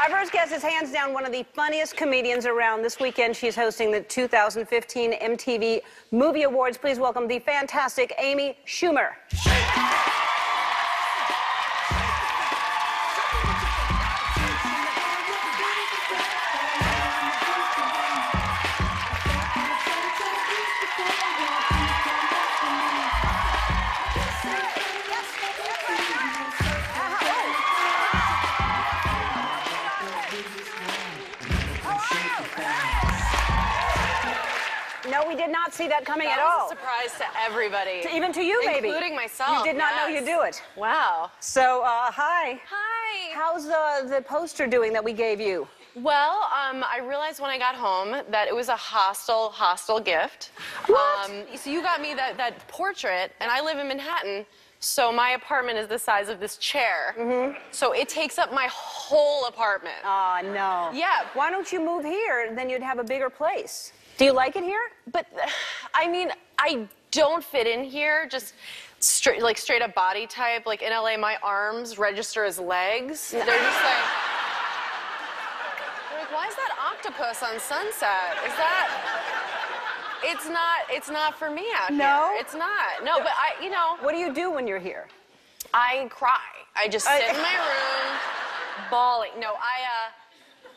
Our first guest is hands down one of the funniest comedians around. This weekend, she's hosting the 2015 MTV Movie Awards. Please welcome the fantastic Amy Schumer. No, we did not see that coming at all. That was a surprise to everybody. Even to you, maybe. Including myself. You did not know you'd do it. Wow. So, hi. Hi. How's the poster doing that we gave you? Well, I realized when I got home that it was a hostile gift. What? So you got me that portrait, and I live in Manhattan, so my apartment is the size of this chair. Mm-hmm. So it takes up my whole apartment. Aw, no. Yeah. Why don't you move here, then you'd have a bigger place? Do you like it here? But, I mean, I don't fit in here, just straight up body type. Like, in LA, my arms register as legs. They're just like, why is that octopus on Sunset? Is that... It's not for me out No? here. It's not. No, but you know... What do you do when you're here? I cry. I just sit in my room, bawling. No,